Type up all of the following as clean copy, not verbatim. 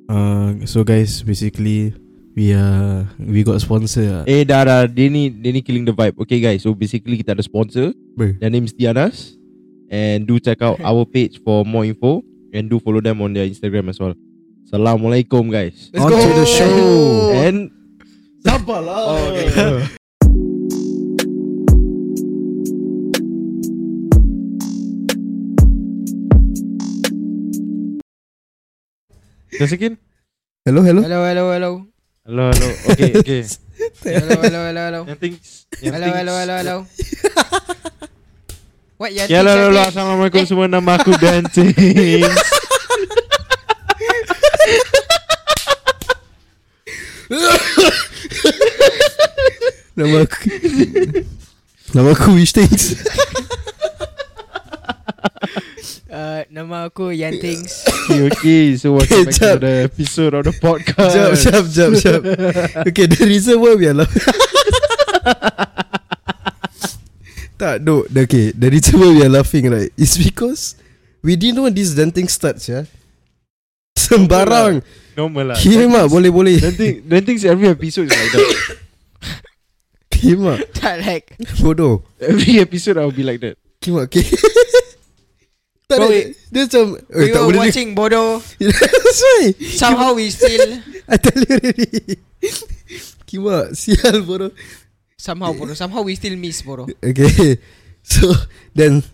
So guys, basically we got sponsor. Dah dia ni killing the vibe. Okay guys, so basically kita ada sponsor. Their name is Tianas. And do check out our page for more info. And do follow them on their Instagram as well. Assalamualaikum guys. Let's go. To the show. And sabarlah. okay. Just again. Hello. Hello. Hello. Okay. Hello. Yang things. Hello. What yang Ya hello. Assalamualaikum semua. Nama aku Dancing. Nama aku Wish Things. Nama aku Yan Things. Okay. So welcome back to the episode of the podcast. Jap. Okay, the reason why we are laughing. Okay, the reason why we are laughing, right, is because we didn't know this dancing starts, yeah. Sembarang. Normal lah. Kimak, boleh. Dancing every episode is like that. Kimak. Tak like Bodoh. Every episode I'll be like that. Kimak, okay. Tak Bro, ada. Dia macam we tak were boleh. watching bodoh. That's why. Somehow we still I tell you already. Kimak, sial bodoh. Somehow we still miss bodoh. Okay. So then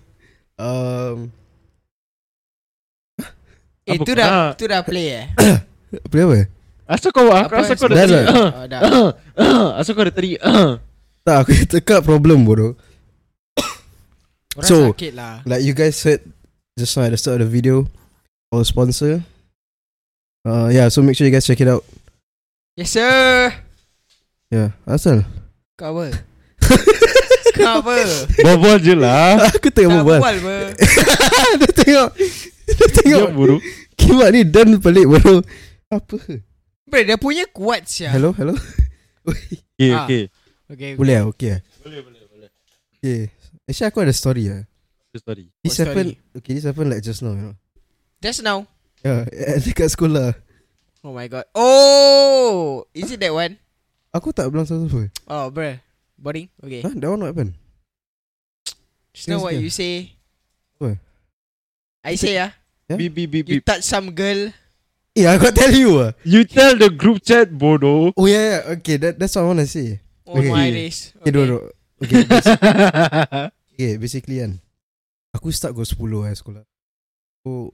Apa Tu dah play apa? Asal kau ada Dah. tadi. dah. Asal kau ada tadi. Tak, aku cakap problem bodoh. Orang So, sakit lah. Like you guys said just now at the start of the video, our sponsor. Yeah, so make sure you guys check it out. Yes sir. Yeah, asal. Kau apa? Kau apa? Bobol je lah. Aku tengok berbual. ber. Dia tengok. Ya buru. Kimak ni dan pelik bodoh. Apa? Bre, dia punya kuat sia. Hello. Okay. Okay. Boleh lah, okay lah. Boleh. Okay. Actually aku ada story lah. Story. This What happened. Okay, this happened like just now, you know. Just now. Yeah, dekat sekolah. Oh my god. Oh, is it that one? Aku tak bilang siapa-siapa. Oh, bro. Boring. Okay. Huh? That one what happened? Just know what Yeah. you say. What? I say Yeah? Beep. you touch some girl. I got tell you ah. You tell the group chat bodoh. Oh yeah. Okay, that's what I want to say. Oh Okay. my days. Okay, no. Okay, basically kan, aku start go 10 sekolah. So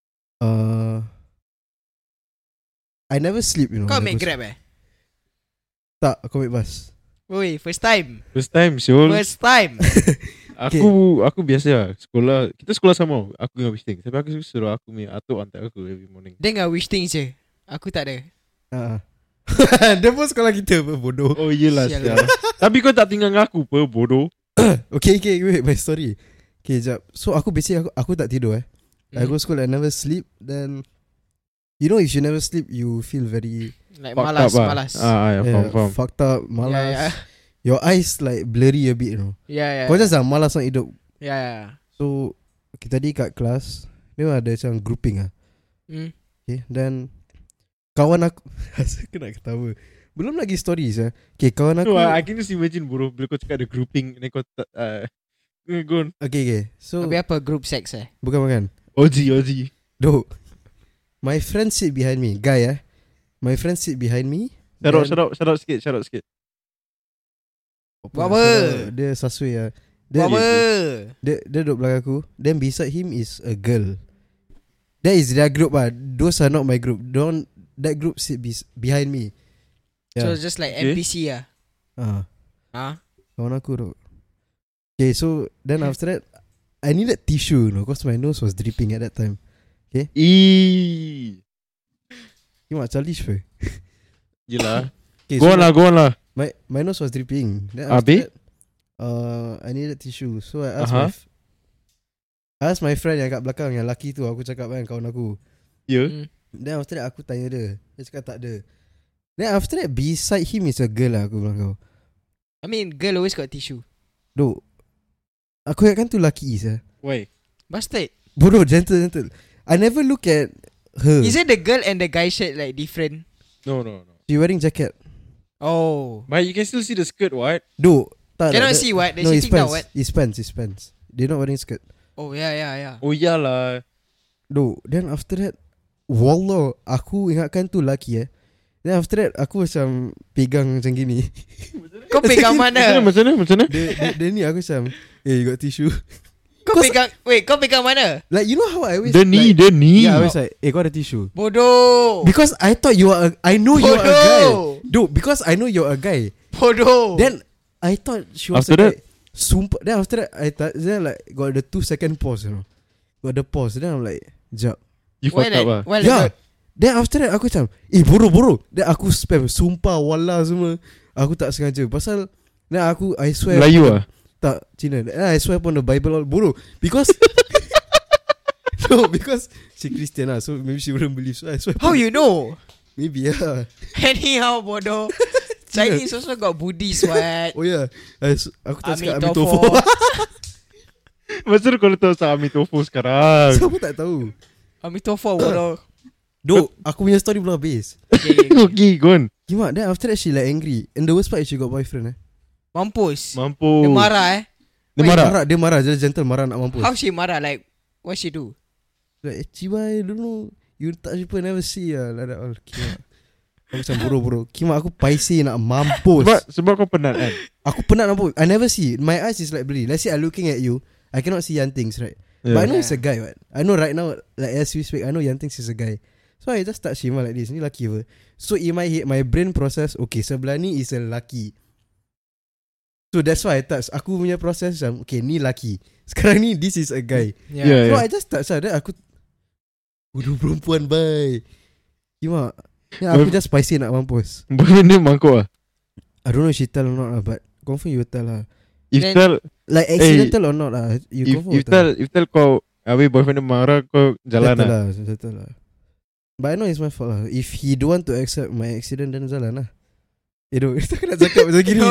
I never sleep, you know. Kau when I make go grab Tak, aku make bus. Oi, first time. First time Syul. First time. Aku biasa lah. Kita sekolah sama. Aku dengan Wishting. Tapi aku suruh aku punya atuk hantar aku every morning. Dengar wish things je. Aku tak ada. Dia pun sekolah kita apa, bodoh. Oh yelah Sial. sial. Tapi kau tak tinggal dengan aku apa bodoh. Okay, wait, my story. Okay, jap. So aku basically aku tak tidur I go school, I never sleep. Then you know, if you never sleep, you feel very Like Fucked malas. up lah. Faham. fucked up, malas. Yeah. Your eyes like blurry a bit, you know. Yeah. Kau just malas nak hidup. Yeah. So kita tadi kat kelas, dia ada macam grouping Okay, then kawan aku aku nak ketawa. Belum lagi stories Okay, kawan aku. No, I can just imagine bodoh bila kau cakap ada grouping ni kau tak go on. Okay. So Habis apa group sex bukan. OG. Doh. My friend sit behind me, guy My friend sit behind me. Shout out sikit. Buat apa? Dia sasui Buat apa? Dia duduk belakang aku. Then beside him is a girl. That is their group Those are not my group. That group sit behind me. So just like Okay. NPC Kawan aku tu. Okay, so then after that I needed tissue, because my nose was dripping at that time. Kimak childish pe. Yelah. Okay, Go on lah. My nose was dripping. Then Habis? after that, I needed tissue. So I asked my friend yang kat belakang, yang lelaki tu. Aku cakap kan, kawan aku. Ya. Then after that aku tanya dia. Dia cakap tak ada. Then after that beside him is a girl lah, aku bilang kau. I mean girl always got tissue. Duk, aku ingatkan tu lelaki Why? Bastard. Bodoh, gentle. I never look at her. Is it the girl and the guy shirt like different? No. She wearing jacket. Oh. But you can still see the skirt, what? Do Cannot see what? No, They're it's sitting down pants. what? It's pants. They're not wearing skirt. Oh yeah. Oh iyalah. Do then after that, wallah, aku ingatkan tu lelaki Then after that aku macam pegang macam gini. Kau pegang mana? Macam mana? Dia ni aku macam, you got tissue? Kau pegang mana? Like you know how I always The knee. Yeah, I was like, kau ada tissue. Bodoh. Because I thought I know you are a guy. Dude, because I know you're a guy. Bodoh. Then I thought she was After a that? guy. Sumpah. Then after that then like got the 2-second pause, Got the pause. Then I'm like, jap. You fucked up lah. Yeah. Then after that aku macam, boro. Then aku spam. Sumpah wallah semua. Aku tak sengaja. Pasal then I swear Melayu lah. Tak, Cina. Then I swear upon the Bible all bodoh. Because no, because she Christian lah, so maybe she wouldn't believe. So I swear. How you know? Maybe Anyhow bodoh. Chinese also got Buddhist what? Oh yeah. Aku tak cakap Amitofo. Amitofo. Macam mana kau tahu pasal Amitofo sekarang? Siapa tak tahu? Amitofo bodoh. Duk, aku punya story belum habis. Okay, go on. Gimana? Then after that she like angry. And the worst part is she got boyfriend Mampus. Mampu. Dia marah Dia marah. Dia gentle marah nak mampus. How she marah? Like what she do? Like cibai, don't know. You touch people never see like that all. Kimak. Aku macam boro. Kimak aku paisi nak mampus. Sebab kau penat kan? Aku penat mampus. I never see. My eyes is like blurry. Let's say I'm looking at you, I cannot see Yantings, right? Yeah. But I know it's a guy, right? I know right now, like as we speak, I know Yantings is a guy. So I just touch him like this. Ni laki apa? So in my head, my brain process, okay, sebelah ni is a laki. So that's why I touch. Aku punya process macam, okay, ni laki. Sekarang ni, this is a guy. Yeah. So I just touch lah. Then aku, bodoh perempuan, bye. Kimak. Aku just spicy nak mampus. Boyfriend dia mangkuk lah. I don't know if she tell or not lah, but confirm you tell lah. If Then- tell Like accidental or not lah. You confirm If tell kau habis boyfriend dia marah, kau jalan lah. Settle lah. But I know it's my fault lah. If he don't want to accept my accident, then jalan lah. Kita nak cakap macam gini.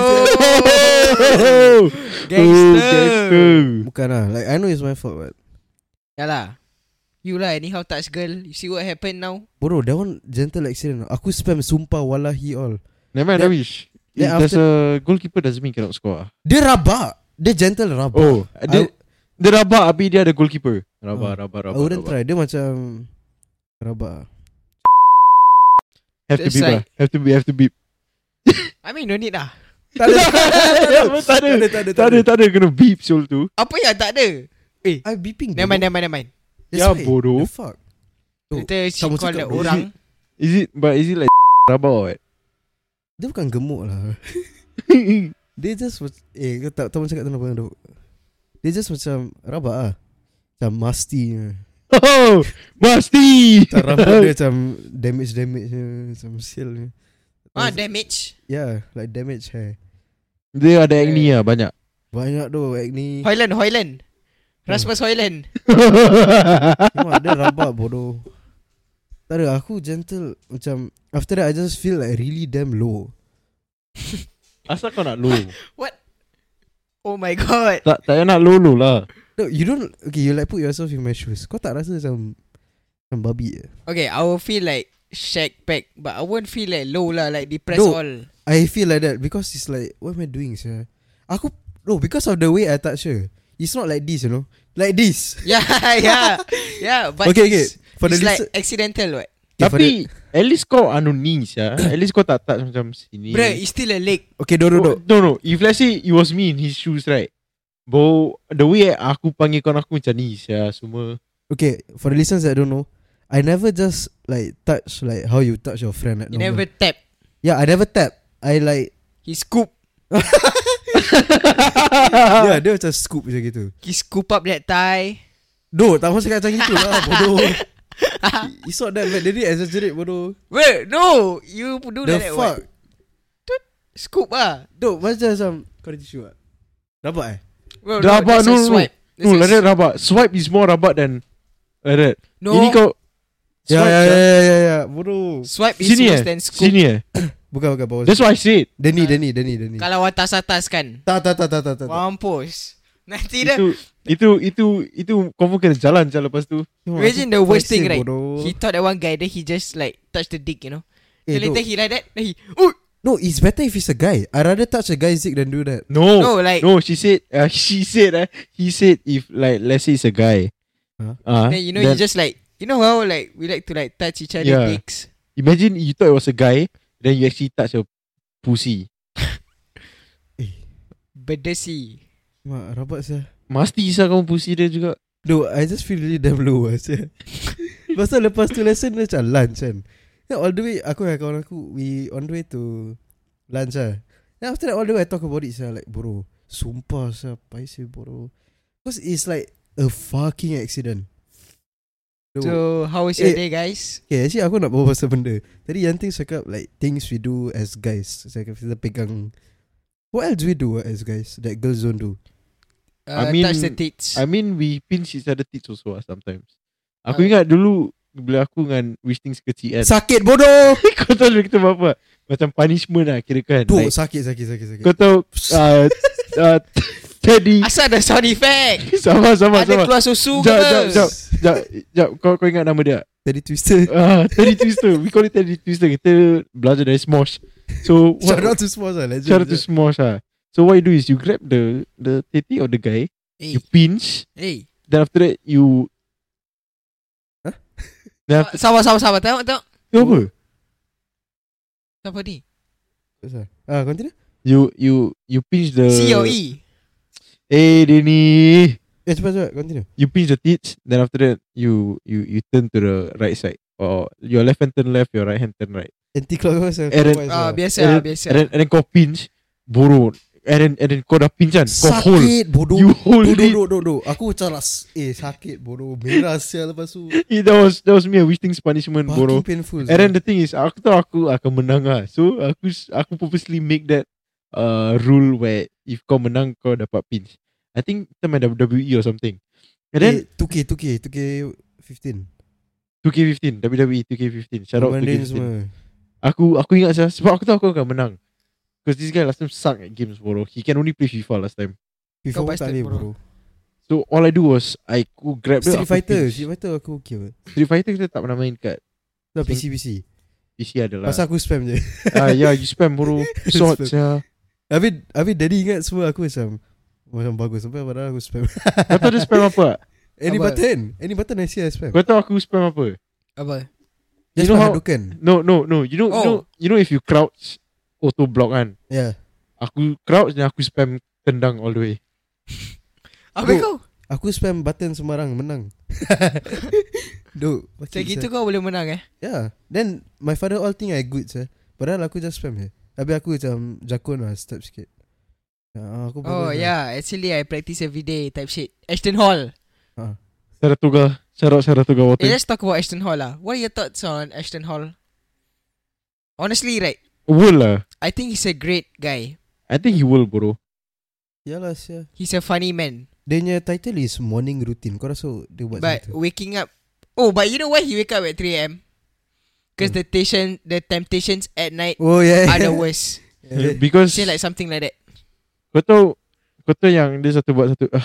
Gangster. Bukan lah. Like I know it's my fault, but Yalah. You lah anyhow touch girl. You see what happened now? bro, that one gentle accident. Aku spam sumpah wallahi all. Never mind, Then- I wish. then If there's a goalkeeper doesn't mean cannot score. Dia rabak. Dia gentle rabak. Oh, dia rabak tapi dia ada goalkeeper. Rabak. I wouldn't try. Dia macam rabak. Have to It's beep like- lah. Have to beep. I mean no need lah. Tak ada. Tak ada kena beep soul tu. Apa yang tak ada? I beeping. Never mind. That's Ya, why. bodoh. The fuck. Oh, Kita sama call cakap, the bro. orang. Is it like rabak or what? Dia bukan gemuk lah. Dia just kau tak tahu cakap kenapa duk. Dia just macam rabak lah. Macam musty. Oh, masti. Macam rambut dia macam damage macam sial. Damage. Yeah, like damage hair. Dia ada acne lah banyak. Banyak tu acne. Hoyland. Rasmus Hoyland. Cuma dia rabak bodoh. Tak ada, aku gentle. Macam after that I just feel like really damn low. Asal kau nak low? What? Oh my god. Tak payah nak low lah. No, you don't. Okay, you like put yourself in my shoes. Kau tak rasa macam babi Okay, I will feel like shag pack, but I won't feel like low lah, like depressed No. all. I feel like that because it's like, what am I doing, sir? Because of the way I touch her. It's not like this, you know. Like this. Yeah. But Okay. For the it's like listen, accidental, what? okay, for the- Tapi at least kau ni ya. At least kau tak touch macam sini. Bro, it's still a leg. okay, no. No. If let's say it was me in his shoes, right? Bro, the way aku panggil kau aku macam ni ya semua. Okay, for the listeners that don't know, I never just like touch like how you touch your friend. Like You normal. never tap. Yeah, I never tap. I like He scoop. yeah, dia macam scoop macam gitu. He scoop up that thigh. No, tak mahu cakap macam itu lah, bodoh. It's not that bad. Dia ni exaggerate, bodoh. Wait, no. You do The like that, fuck? what? Scoop ah. No, macam kau ada tisu tak? Rabak Bro, Rabak, that's a no. swipe. That's No, a like that rabak. Swipe is more rabak than like that. No. Ini kau Ya, swipe, ya, bodoh. Swipe is Sini worse than scoop. Sini Bukan bawah. That's what I said. Denny. Kalau atas-atas kan. Tak. Mampus. Nanti dah Itu Itu confirm kena jalan je lepas tu. Imagine the worst thing, right? Bodoh. He thought that one guy, then he just like touch the dick, you know. Eh, Then later no. he like that, then he, oh No, it's better if it's a guy. I rather touch a guy's dick than do that. no, like He said he said if like let's say it's a guy. Huh? then you know you just like you know how like we like to like touch each other Yeah. dicks. Imagine you thought it was a guy, then you actually touch a pussy. Bedesi. Mak, rabat saya. Mesti sah kamu pussy dia juga. No, I just feel really damn low saya. Pasal lepas tu lesson dia macam lunch kan. Then all the way aku dengan kawan aku, we on the way to lunch lah. Then after that all the way I talk about it saya like bro, sumpah saya paiseh bro. Because it's like a fucking accident. So how was your Eh. day, guys? Okay, actually aku nak bawa pasal benda. Tadi Yanti cakap like things we do as guys. Saya kita pegang. What else we do as guys that girls don't do? I mean- Touch the tits. I mean we pinch each other tits also sometimes. Aku ingat dulu bila aku dengan Wisting kecil kan. Sakit bodoh. Kau tahu kita buat apa? Macam punishment lah kira kan. Tu Like, sakit. kau tahu Teddy. Asal ada sound effect. Sama. Ada keluar susu ke? Jap, kau ingat nama dia? Teddy Twister. Teddy Twister. We call it Teddy Twister. Kita belajar dari Smosh. So Shout out to Smosh lah. Legend. shout out to Smosh lah. So what you do is you grab the titty of the guy, Hey, you pinch, hey. then after that you. Huh? Then after Sabar. Tengok. tu apa? Apa ni? Continue. You pinch the. COE. Denny. Cepat. Continue. You pinch the tits, then after that you turn to the right side, or your left hand turn left, your right hand turn right. Anti-clockwise. Biasa. And then kau pinch, boro. And then kau dah pinch kan, kau hold. Sakit bodoh. You hold it. Bodoh. Aku macam sakit bodoh. Merah sial lepas tu. That was me a Wisting's punishment, bro. Fucking painful. And then the thing is, aku tahu aku akan menang lah. So aku purposely make that rule where if kau menang kau dapat pinch. I think kita main WWE or something. And then 2K15. 2K15, WWE 2K15. Shout out Mandarin 2K15. semua. Aku ingat saya sebab aku tahu aku akan menang. Because this guy last time suck at games, bro. He can only play FIFA last time. FIFA Kau pun tak bastard, boleh bro. bro. So all I do was I go grab dia. Street aku Fighter pinch. aku okay apa. Street Fighter kita tak pernah main kat Dah PC. PC adalah. Pasal aku spam je. Yeah, you spam, bro. Shots ya. Habis daddy ingat semua aku macam bagus sampai padahal aku spam. Kau tahu dia spam apa? Any Apa? button I see I spam. Kau tahu aku spam apa? Apa? Just you know how- Hadouken. No. You know if you crouch auto block kan. Yeah. Aku crouch dan aku spam tendang all the way. Apa Bro. kau? Aku spam button sembarang menang. Duk. Macam gitu kau boleh menang Yeah. Then my father all think I good sah. Padahal aku just spam je. Habis aku macam jakun lah step sikit. Aku Oh bagus lah. yeah, actually I practice every day type shit. Ashton Hall. Saratoga water. Let's talk about Ashton Hall lah. What are your thoughts on Ashton Hall? Honestly, right, Will lah. I think he's a great guy. I think he will, bro. Yalah sia. He's a funny man. Dia punya title is morning routine. Kau rasa dia buat But macam tu? waking up. Oh, but you know why he wake up at 3 a.m? Because the temptations at night Oh yeah. are the worst. Yeah. Because Say like something like that. kau tahu yang dia satu buat satu.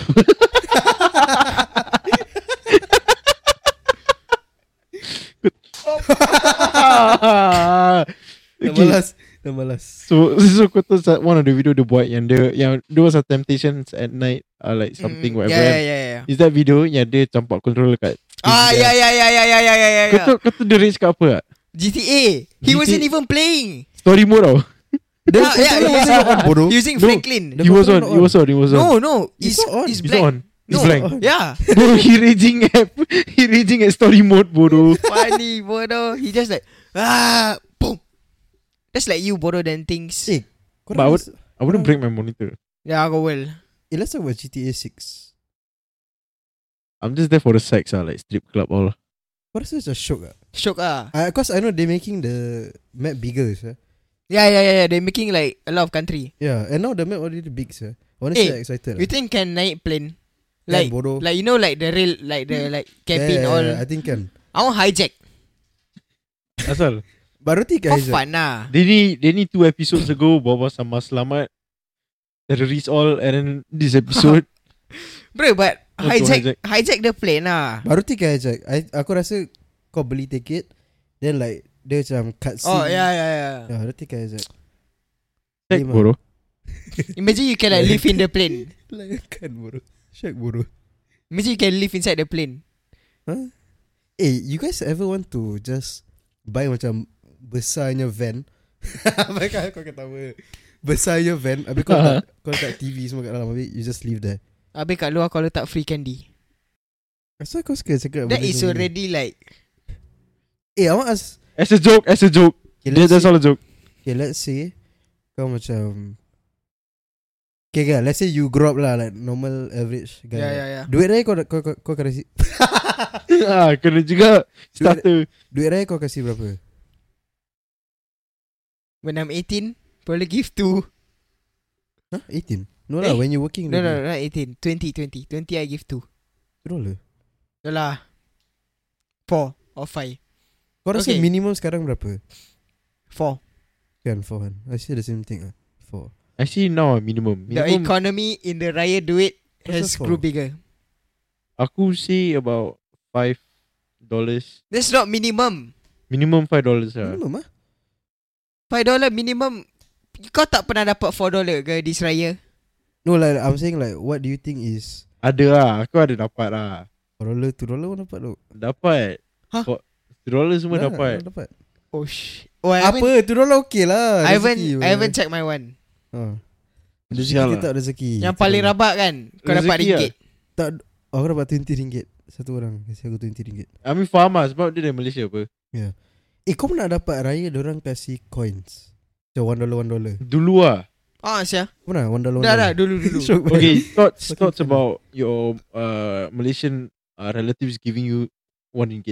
Dah malas. So kau tahu one of the video dia buat yang there was a temptations at night like something whatever. Yeah. Is that video yang dia campak controller kat Yeah. Kau tahu dia rage kat apa tak? GTA. He wasn't even playing. Story mode tau. Dia bodoh. Using No. Franklin. He was on. No. It's not on. It's He's black. on. He's No. blank. Yeah. Bro, he raging at story mode, bodoh. Funny, bodoh. He just like boom. That's like you, bodoh, than things. Eh, But I wouldn't break my monitor. Yeah, I will. Let's talk about GTA 6. I'm just there for the sex, like strip club all. What is a shock? Shock ah. Cause I know they're making the map bigger, sir. Yeah. They're making like a lot of country. Yeah, and now the map already big, sir. Honestly, I'm excited. You think can naik plane? Can, Like, bodoh. like you know, like the rail, like the like cabin all. I think can. I want hijack. Asal. Baru tiga For hijack. fun lah. They need 2 episodes ago bawa sama selamat terrorists all, and then this episode Bro, but hijack the plane lah. Baru tiga hijack. Aku rasa kau beli tiket, then like dia macam cutscene. Oh ya. Baru tiga hijack. Check bro. Imagine you can like live in the plane. Layakan bro. Shag bro. Imagine you can live inside the plane. Huh? You guys ever want to just buy macam besarnya van? Baiklah kau ketawa. Besarnya van, habis kau letak TV semua kat dalam, habis you just leave there. Habis kat luar kau letak free candy. Asal kau suka cakap That benda is ni? already like I want ask. As a joke. Okay, That's all a joke. Okay, let's say kau macam let's say you grow up lah like normal average guy. Yeah. Duit raya kau kasih Kena juga starter. duit raya kau kasih berapa? when I'm 18, probably give 2. Huh? 18? No lah, when you working. No, not 18. 20 I give 2. $2. No lah 4 or 5. Kau rasa Okay. minimum sekarang berapa? 4. Kan 4 kan. I see the same thing 4. I see now minimum. The economy in the raya duit has What's that grew for? bigger. Aku see about $5. That's not minimum. Minimum $5 lah. Minimum $5 minimum. Kau tak pernah dapat $4 ke this raya? No like I'm saying like what do you think is Ada lah. Aku ada dapat lah. $1, $2 pun dapat tu. Dapat. Hah? $2 semua dapat. Dapat. Oh Oh, Apa? $2 okay lah. I Rezeki, haven't checked my one. Rezeki Sial kita tak rezeki. Yang paling rabak kan, kau dapat Rezeki ringgit. Tak, aku dapat RM20. Satu orang kasih aku RM20. I mean faham lah sebab dia dari Malaysia apa. Kau pernah dapat raya diorang kasih coins macam $1 Dulu lah. Sia. Pernah $1 Dah dulu. Syok Okay, thoughts Fucking about your Malaysian relatives giving you RM1.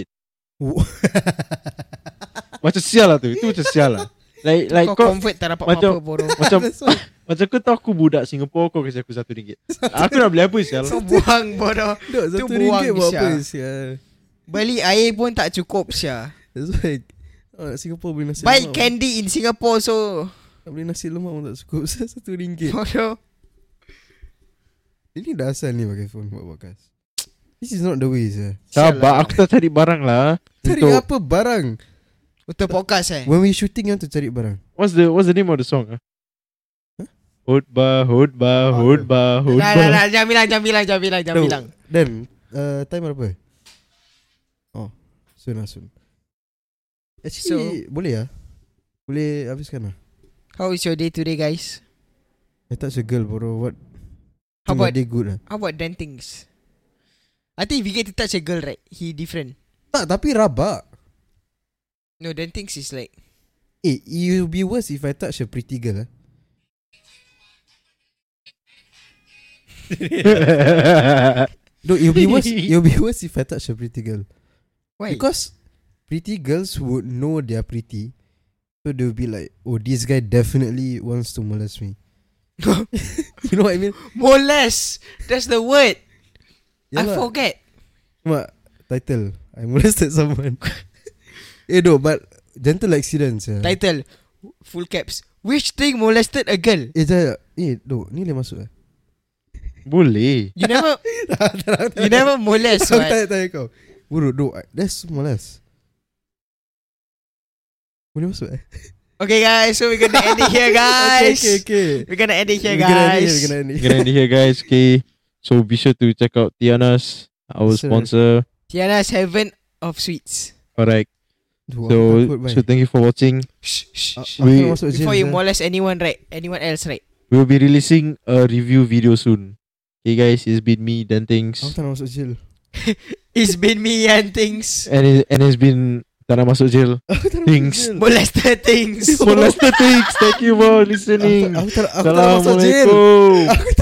Macam sial lah tu. Itu macam sial lah. Like Kau kau convert tak dapat macam- apa-apa bodoh. macam kau tahu aku budak Singapore, kau kasi aku RM1. Aku nak beli apa sial? Kau buang bodoh. Dok, Tu RM1 buang, buat apa Syah. sial. Beli air pun tak cukup Syah. That's why Singapore beli nasi Buy lemak. candy in Singapore so. Nak beli nasi lemak pun tak cukup. RM1. Bodoh. Ini dah asal ni pakai phone buat podcast. This is not the way sah. Sabar, aku tak cari barang lah. Cari Untuk- apa barang? Untuk podcast When we shooting you want to cari barang. What's the name of the song? Huh? Hotba. Dah, jangan bilang. Dan time berapa? Oh, soon. Actually boleh lah. Boleh habiskan lah. How is your day today, guys? I touch a girl bro. What? How about day good lah. How about dentings? I think if you get to touch a girl, right, he different. Tak, tapi rabak. No, dentings is like It will be worse if I touch a pretty girl. No, it'll be worse. It'll be worse if I touch a pretty girl. why? Because pretty girls would know they're pretty. So they'll be like, oh, this guy definitely wants to molest me. You know what I mean? molest. That's the word. I lah. forget. Cuma title, I molested someone. No, but gentle accidents. Title full caps. Which thing molested a girl? Ni boleh masuk Boleh. You never molest. Aku What? tanya kau. Bro, that's molest. Boleh masuk Okay, guys. So we're gonna end it here, guys. Okay. We're gonna end it here, We're gonna end it, guys. we're gonna end it. Gonna end it here, guys. Okay. So be sure to check out Tiana's, our Sure. sponsor. Tiana's Heaven of Sweets. Correct. Duh, So aku takut, so thank you for watching. Shh. Aku nak masuk jail, Before you sia. molest anyone else, right? We will be releasing a review video soon. Okay, guys. It's been me, Dan Things, Aku tak nak masuk jail. It's been me and things. and it's been tak nak masuk jail. Aku tak nak masuk Things. jail. Molested things. Molester Things. Thank you for listening. Aku tak nak masuk jail. Assalamualaikum.